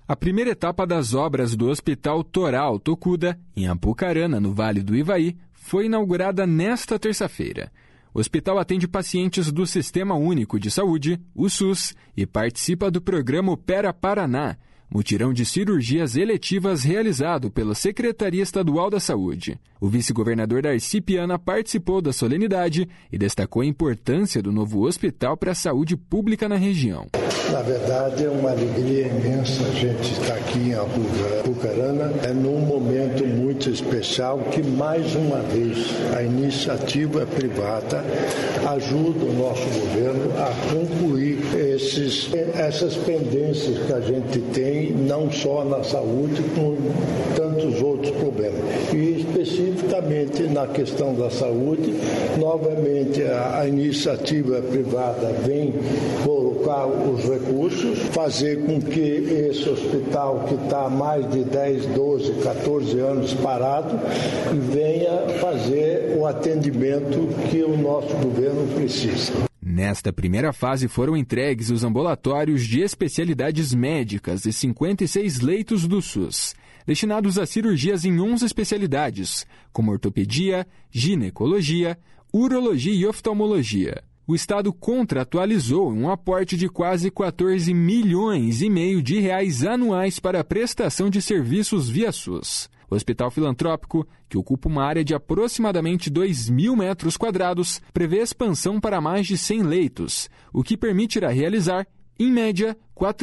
A primeira etapa das obras do Hospital Toral Tokuda, em Apucarana, no Vale do Ivaí, foi inaugurada nesta terça-feira. O hospital atende pacientes do Sistema Único de Saúde, o SUS, e participa do programa Opera Paraná, mutirão de cirurgias eletivas realizado pela Secretaria Estadual da Saúde. O vice-governador Darcy Piana participou da solenidade e destacou a importância do novo hospital para a saúde pública na região. Na verdade, é uma alegria imensa a gente estar aqui em Apucarana. É num momento muito especial que, mais uma vez, a iniciativa privada ajuda o nosso governo a concluir essas pendências que a gente tem, não só na saúde, como tantos outros problemas. E especificamente na questão da saúde, novamente a iniciativa privada vem colocar os recursos, fazer com que esse hospital que está há mais de 10, 12, 14 anos parado, venha fazer o atendimento que o nosso governo precisa. Nesta primeira fase foram entregues os ambulatórios de especialidades médicas e 56 leitos do SUS, destinados a cirurgias em 11 especialidades, como ortopedia, ginecologia, urologia e oftalmologia. O Estado contratualizou um aporte de quase 14 milhões e meio de reais anuais para a prestação de serviços via SUS. O Hospital Filantrópico, que ocupa uma área de aproximadamente 2.000 metros quadrados, prevê expansão para mais de 100 leitos, o que permitirá realizar, em média,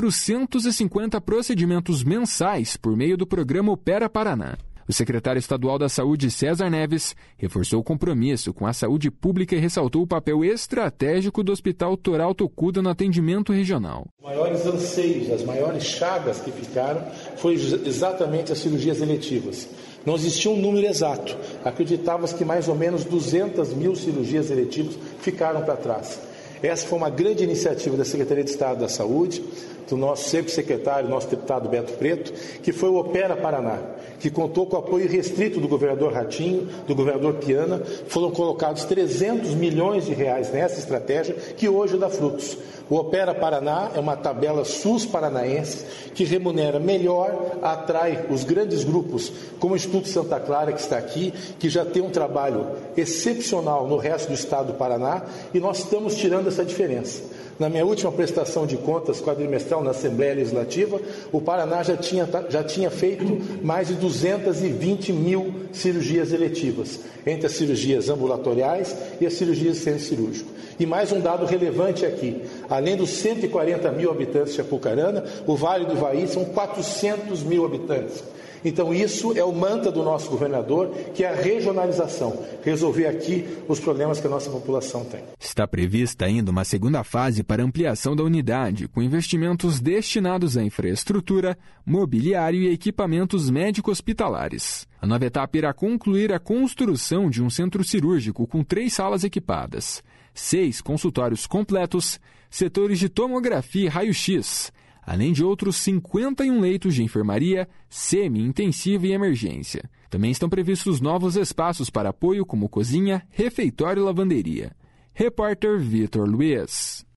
450 procedimentos mensais por meio do programa Opera Paraná. O secretário estadual da Saúde, César Neves, reforçou o compromisso com a saúde pública e ressaltou o papel estratégico do Hospital Toral Tokuda no atendimento regional. Os maiores anseios, as maiores chagas que ficaram foi exatamente as cirurgias eletivas. Não existia um número exato. Acreditava-se que mais ou menos 200 mil cirurgias eletivas ficaram para trás. Essa foi uma grande iniciativa da Secretaria de Estado da Saúde, do nosso sempre secretário, nosso deputado Beto Preto, que foi o Opera Paraná, que contou com o apoio restrito do governador Ratinho, do governador Piana. Foram colocados 300 milhões de reais nessa estratégia, que hoje dá frutos. O Opera Paraná é uma tabela SUS paranaense que remunera melhor, atrai os grandes grupos, como o Instituto Santa Clara, que está aqui, que já tem um trabalho excepcional no resto do estado do Paraná, e nós estamos tirando essa diferença. Na minha última prestação de contas quadrimestral na Assembleia Legislativa, o Paraná já tinha feito mais de 220 mil cirurgias eletivas, entre as cirurgias ambulatoriais e as cirurgias de centro cirúrgico. E mais um dado relevante aqui, além dos 140 mil habitantes de Apucarana, o Vale do Ivaí são 400 mil habitantes. Então isso é o mantra do nosso governador, que é a regionalização, resolver aqui os problemas que a nossa população tem. Está prevista ainda uma segunda fase para ampliação da unidade, com investimentos destinados à infraestrutura, mobiliário e equipamentos médico-hospitalares. A nova etapa irá concluir a construção de um centro cirúrgico com 3 salas equipadas, 6 consultórios completos, setores de tomografia e raio-x, além de outros 51 leitos de enfermaria, semi-intensiva e emergência. Também estão previstos novos espaços para apoio como cozinha, refeitório e lavanderia. Repórter Vitor Luiz.